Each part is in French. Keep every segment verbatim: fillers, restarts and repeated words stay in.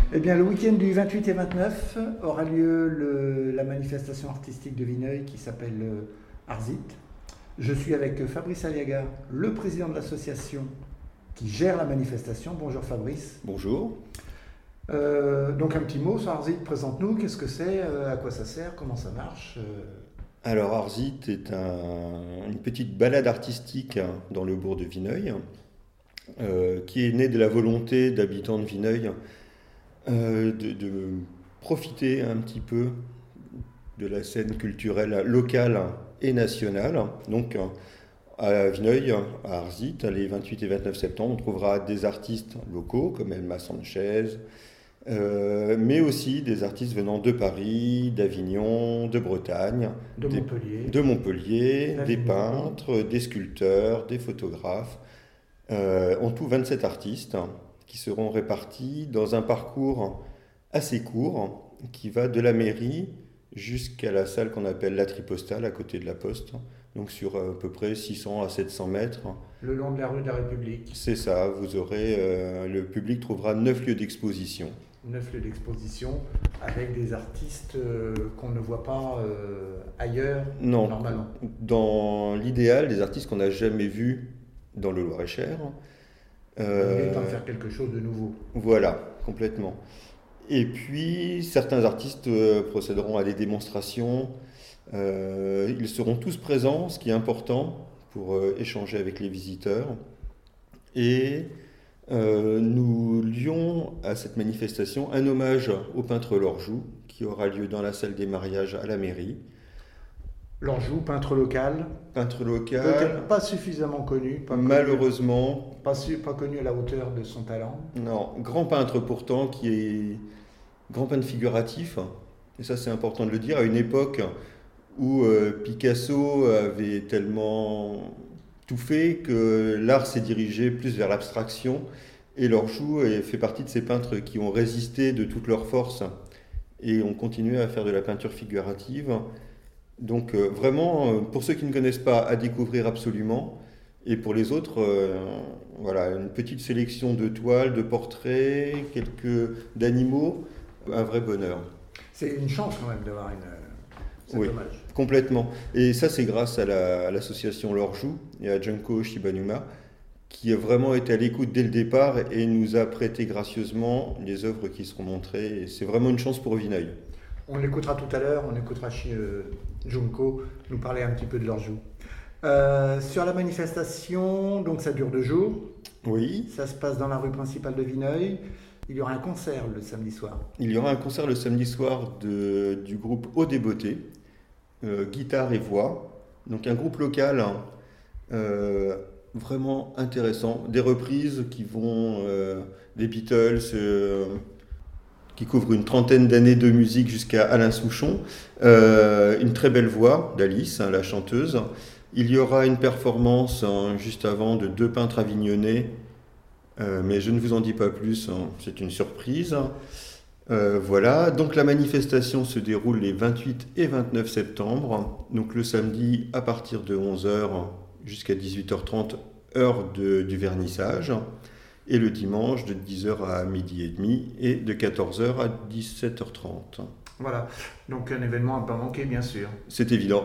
Eh bien, le week-end du vingt-huit et vingt-neuf aura lieu le- la manifestation artistique de Vineuil qui s'appelle euh, Arzit. Je suis avec Fabrice Aliaga, le président de l'association qui gère la manifestation. Bonjour Fabrice. Bonjour. Euh, donc un petit mot sur Arzit, présente-nous, qu'est-ce que c'est, euh, à quoi ça sert, comment ça marche euh, Alors Arzit est un- une petite balade artistique dans le bourg de Vineuil, euh, qui est née de la volonté d'habitants de Vineuil euh, de, de profiter un petit peu de la scène culturelle locale et nationale. Donc à Vineuil, à Arzit, les vingt-huit et vingt-neuf septembre, on trouvera des artistes locaux comme Elma Sanchez, Euh, mais aussi des artistes venant de Paris, d'Avignon, de Bretagne, de des- Montpellier. de Montpellier, des d'Avignon. peintres, des sculpteurs, des photographes. Euh, en tout vingt-sept artistes qui seront répartis dans un parcours assez court qui va de la mairie jusqu'à la salle qu'on appelle la Tripostale à côté de la Poste, donc sur à peu près six cents à sept cents mètres. Le long de la rue de la République. C'est ça, vous aurez, euh, le public trouvera neuf lieux d'exposition. Neuf lieux d'exposition avec des artistes euh, qu'on ne voit pas euh, ailleurs Non, normalement. dans l'idéal, des artistes qu'on n'a jamais vus dans le Loir-et-Cher. L'idée étant de Euh, faire quelque chose de nouveau. voilà, complètement. Et puis, certains artistes euh, procéderont à des démonstrations. Euh, ils seront tous présents, ce qui est important pour euh, échanger avec les visiteurs. Et euh, nous lions à cette manifestation un hommage au peintre Lorjou, qui aura lieu dans la salle des mariages à la mairie. L'Anjou, peintre local, Peintre local, peut-être pas suffisamment connu, pas connu, malheureusement, pas, su- pas connu à la hauteur de son talent. non, grand peintre pourtant, qui est grand peintre figuratif, et ça c'est important de le dire, à une époque où euh, Picasso avait tellement tout fait que l'art s'est dirigé plus vers l'abstraction, et Lorjou est- fait partie de ces peintres qui ont résisté de toute leur force et ont continué à faire de la peinture figurative. Donc euh, vraiment, euh, pour ceux qui ne connaissent pas, à découvrir absolument. Et pour les autres, euh, voilà, une petite sélection de toiles, de portraits, quelques d'animaux, un vrai bonheur. C'est une chance quand même d'avoir une. C'est Oui, dommage. complètement. Et ça, c'est grâce à la- à l'association Lorjou et à Junko Shibanuma, qui a vraiment été à l'écoute dès le départ et nous a prêté gracieusement les œuvres qui seront montrées. Et c'est vraiment une chance pour Vineuil. On l'écoutera tout à l'heure, on écoutera chez euh, Junko nous parler un petit peu de l'Anjou. Euh, sur la manifestation, donc ça dure deux jours. Oui, Ça se passe dans la rue principale de Vineuil. Il y aura un concert le samedi soir. il y aura un concert le samedi soir de- du groupe Eau des Beautés, euh, guitare et voix. Donc un groupe local, hein, euh, vraiment intéressant. Des reprises qui vont euh, des Beatles, euh, qui couvrent une trentaine d'années de musique jusqu'à Alain Souchon. Euh, une très belle voix d'Alice, hein, la chanteuse. Il y aura une performance hein, juste avant de deux peintres avignonnais, euh, mais je ne vous en dis pas plus, hein, c'est une surprise. Euh, voilà, donc la manifestation se déroule les vingt-huit et vingt-neuf septembre, donc le samedi à partir de onze heures jusqu'à dix-huit heures trente, heure de- du vernissage, et le dimanche de dix heures à midi et demi et de quatorze heures à dix-sept heures trente. Voilà, donc un événement à pas manquer bien sûr. C'est évident.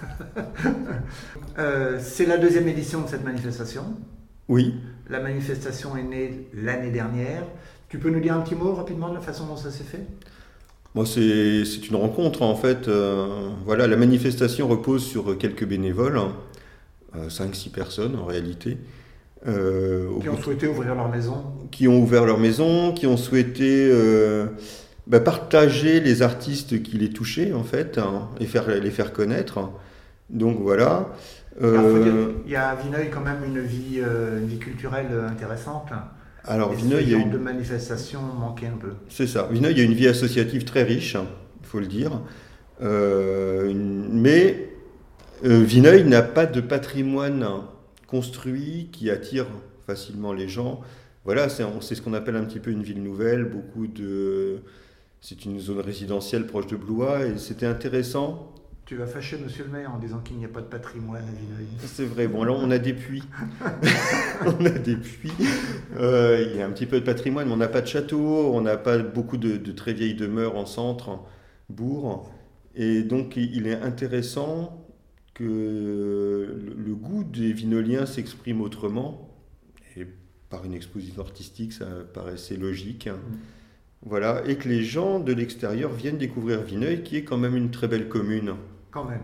Euh, c'est la deuxième édition de cette manifestation. Oui, La manifestation est née l'année dernière. Tu peux nous dire un petit mot rapidement de la façon dont ça s'est fait? moi c'est c'est une rencontre en fait. Euh, voilà, la manifestation repose sur quelques bénévoles, cinq six personnes en réalité. Euh, au Qui bout ont souhaité ouvrir leur maison. qui ont ouvert leur maison, qui ont souhaité euh, bah, partager les artistes qui les touchaient en fait, hein, et faire, les faire connaître. Donc voilà. Alors, faut dire, Euh, il y a à Vineuil quand même une vie, euh, une vie culturelle euh, intéressante. alors Et Vineuil, ce il y a genre une, de manifestation manquait un peu. c'est ça. Vineuil, il y a une vie associative très riche, il faut le dire. Euh, une- mais euh, Vineuil n'a pas de patrimoine construit qui attire facilement les gens. Voilà, c'est c'est ce qu'on appelle un petit peu une ville nouvelle. Beaucoup de, c'est une zone résidentielle proche de Blois et c'était intéressant Tu vas fâcher monsieur le maire en disant qu'il n'y a pas de patrimoine à Vineuil. C'est vrai. Bon, là, on a des puits. on a des puits. Euh, il y a un petit peu de patrimoine, mais on n'a pas de château, on n'a pas beaucoup de, de très vieilles demeures en centre, bourg. Et donc, il est intéressant que le, le goût des Vineuliens s'exprime autrement. Et par une exposition artistique, ça paraissait logique. Mmh. Voilà. Et que les gens de l'extérieur viennent découvrir Vineuil, qui est quand même une très belle commune. Quand même.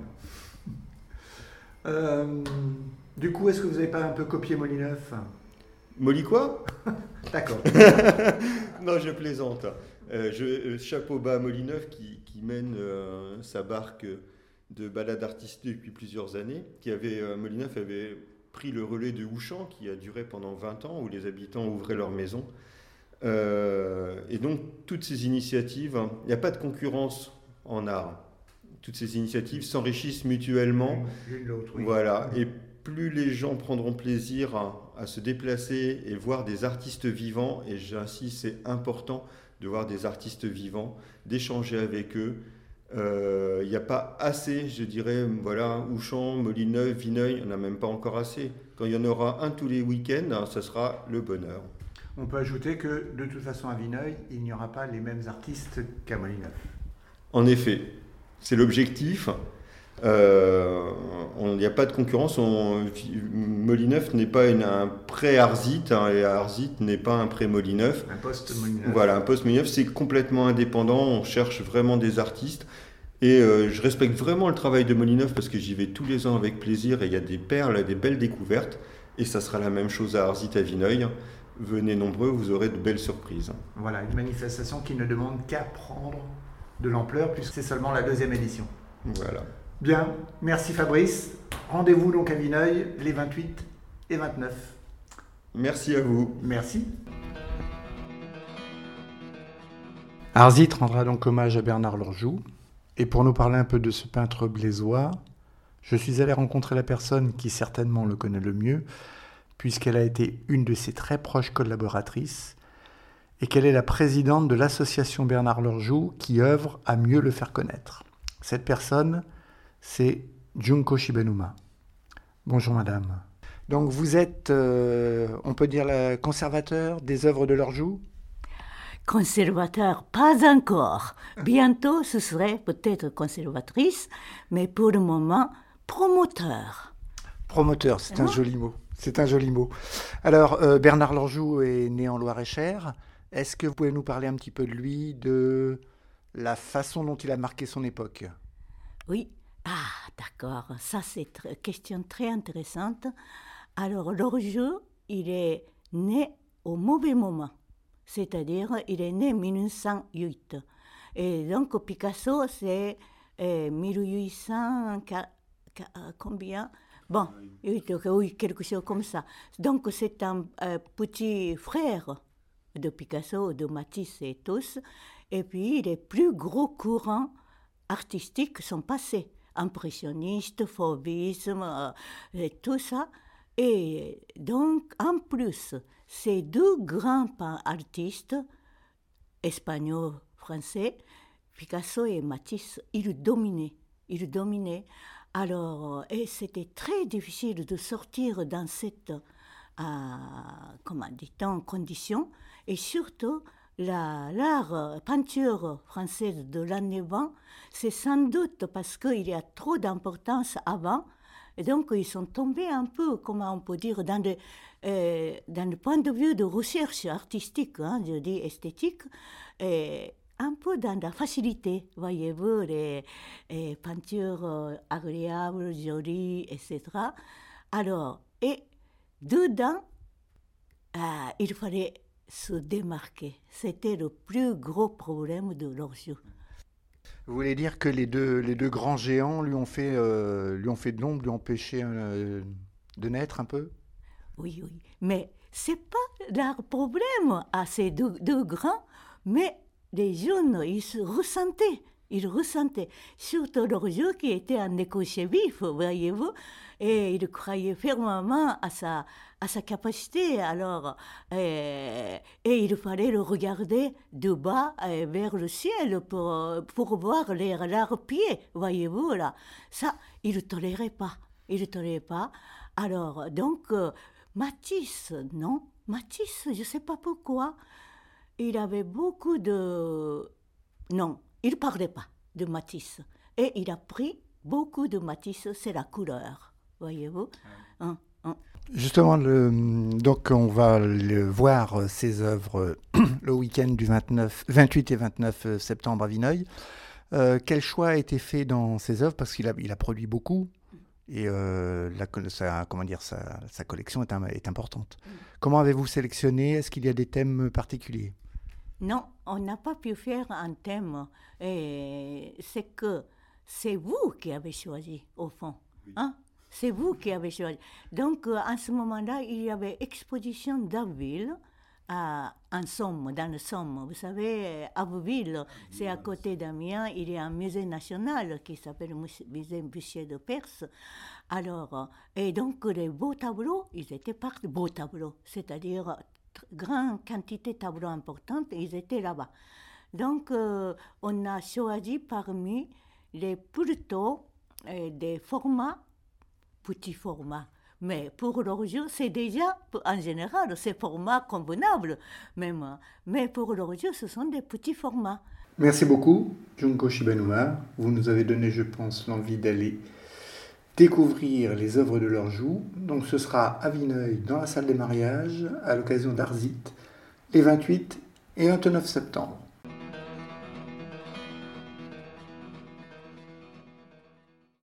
Euh, du coup, est-ce que vous n'avez pas un peu copié Molineuf ? Molly quoi ? D'accord. Non, je plaisante. Euh, je, euh, chapeau bas à Molineuf qui, qui mène euh, sa barque de balade artistique depuis plusieurs années. Qui avait, euh, Molineuf avait pris le relais de Houchamp qui a duré pendant vingt ans où les habitants ouvraient leur maison. Euh, et donc, toutes ces initiatives, il n'y a pas de concurrence en art. Toutes ces initiatives s'enrichissent mutuellement. L'une l'autre, oui. Voilà. Et plus les gens prendront plaisir à, à se déplacer et voir des artistes vivants, et j'insiste, c'est important de voir des artistes vivants, d'échanger avec eux. Il euh, n'y a pas assez, je dirais, voilà, Houchamp, Molineuf, Vineuil, il n'y en a même pas encore assez. Quand il y en aura un tous les week-ends, ça sera le bonheur. On peut ajouter que, de toute façon, à Vineuil, il n'y aura pas les mêmes artistes qu'à Molineuf. En effet. C'est l'objectif. Euh, il n'y a pas de concurrence. On, Molineuf n'est pas une, un pré-Arzit, hein, et Arzit n'est pas un pré-Molineuf. Un post-Molineuf. Voilà, un post-Molineuf, c'est complètement indépendant. On cherche vraiment des artistes. Et euh, je respecte vraiment le travail de Molineuf parce que j'y vais tous les ans avec plaisir et il y a des perles, des belles découvertes. Et ça sera la même chose à Arzit, à Vineuil. Venez nombreux, vous aurez de belles surprises. Voilà, une manifestation qui ne demande qu'à prendre de l'ampleur puisque c'est seulement la deuxième édition. Voilà. Bien, merci Fabrice. Rendez-vous donc à Vineuil les vingt-huit et vingt-neuf. Merci à vous. Merci. Arzit rendra donc hommage à Bernard Lorjou. Et pour nous parler un peu de ce peintre blésois, je suis allé rencontrer la personne qui certainement le connaît le mieux, puisqu'elle a été une de ses très proches collaboratrices, et qu'elle est la présidente de l'association Bernard Lorjou qui œuvre à mieux le faire connaître. Cette personne, c'est Junko Shibenuma. Bonjour madame. Donc vous êtes, euh, on peut dire, le conservateur des œuvres de Lorjou ? Conservateur, pas encore. Bientôt, ce serait peut-être conservatrice, mais pour le moment, promoteur. Promoteur, c'est un joli mot. C'est un joli mot. Alors, euh, Bernard Lorjou est né en Loir-et-Cher. Est-ce que vous pouvez nous parler un petit peu de lui, de la façon dont il a marqué son époque ? Oui. Ah, d'accord. Ça, c'est une question très intéressante. Alors, Lorjou, il est né au mauvais moment. C'est-à-dire, il est né en dix-neuf cent huit. Et donc, Picasso, c'est euh, mille huit cents... Combien ? Bon, oui, quelque chose comme ça. Donc, c'est un euh, petit frère de Picasso, de Matisse et tous. Et puis, les plus gros courants artistiques sont passés. Impressionniste, fauvisme, euh, et tout ça. Et donc, en plus, ces deux grands artistes, espagnols, français, Picasso et Matisse, ils dominaient. Ils dominaient. Alors, et c'était très difficile de sortir dans cette, euh, comment dit-on, condition. Et surtout, la, l'art peinture française de l'année vingt, c'est sans doute parce qu'il y a trop d'importance avant. Et donc, ils sont tombés un peu, comment on peut dire, dans le, euh, dans le point de vue de recherche artistique, hein, je dis esthétique, et un peu dans la facilité, voyez-vous, les, les peintures euh, agréables, jolies, et cetera. Alors, et dedans, euh, il fallait se démarquer. C'était le plus gros problème de Lorjou. Vous voulez dire que les deux, les deux grands géants lui ont fait, euh, lui ont fait de l'ombre, lui ont empêché euh, de naître un peu ? Oui, oui. Mais ce n'est pas leur problème à ces deux, deux grands, mais les jeunes, ils se ressentaient. il ressentait. Surtout l'orgeau qui était un écossais vif, voyez-vous, et il croyait fermement à sa, à sa capacité. Alors, et, et il fallait le regarder de bas et vers le ciel pour, pour voir les, leurs pieds, voyez-vous, là. Ça, il ne tolérait pas. Il ne tolérait pas. Alors, donc, euh, Matisse, non, Matisse, je ne sais pas pourquoi, il avait beaucoup de... Non, il ne parlait pas de Matisse. Et il a pris beaucoup de Matisse, c'est la couleur, voyez-vous. Hein, hein. Justement, le, donc on va le voir, ces œuvres, le week-end du vingt-neuf, vingt-huit et vingt-neuf septembre à Vineuil. Euh, quel choix a été fait dans ces œuvres? Parce qu'il a, il a produit beaucoup. Et euh, la, sa, comment dire, sa, sa collection est, un, est importante. Mm. Comment avez-vous sélectionné? Est-ce qu'il y a des thèmes particuliers? Non, on n'a pas pu faire un thème. Et c'est que c'est vous qui avez choisi, au fond. Oui. Hein? C'est vous qui avez choisi. Donc, euh, en ce moment-là, il y avait exposition d'Abbeville, à, en Somme, dans le Somme. Vous savez, Abbeville, c'est à côté d'Amiens. Il y a un musée national qui s'appelle le musée Bussier de Perse. Alors, et donc, les beaux tableaux, ils étaient par de beaux tableaux, c'est-à-dire grande quantité de tableaux importants, ils étaient là-bas. Donc, euh, on a choisi parmi les plutôt euh, des formats, petits formats. Mais pour l'orgeau, c'est déjà, en général, c'est format convenable, même. Mais pour l'orgeau, ce sont des petits formats. Merci beaucoup, Junko Shibanuma. Vous nous avez donné, je pense, l'envie d'aller découvrir les œuvres de l'orgeau. Donc ce sera à Vineuil, dans la salle des mariages, à l'occasion d'Arzit, les vingt-huit et vingt-neuf septembre.